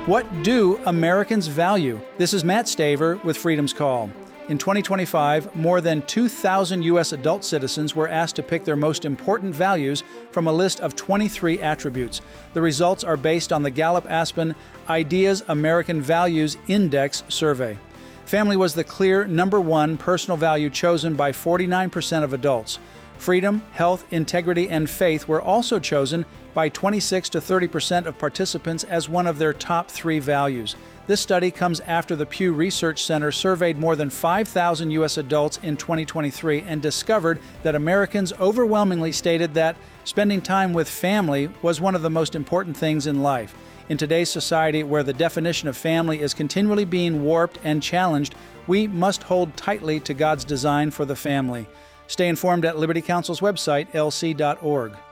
What do Americans value? This is Matt Staver with Freedom's Call. In 2025, more than 2,000 U.S. adult citizens were asked to pick their most important values from a list of 23 attributes. The results are based on the Gallup-Aspen Ideas American Values Index survey. Family was the clear number one personal value chosen by 49% of adults. Freedom, health, integrity, and faith were also chosen by 26 to 30% of participants as one of their top three values. This study comes after the Pew Research Center surveyed more than 5,000 U.S. adults in 2023 and discovered that Americans overwhelmingly stated that spending time with family was one of the most important things in life. In today's society, where the definition of family is continually being warped and challenged, we must hold tightly to God's design for the family. Stay informed at Liberty Counsel's website, lc.org.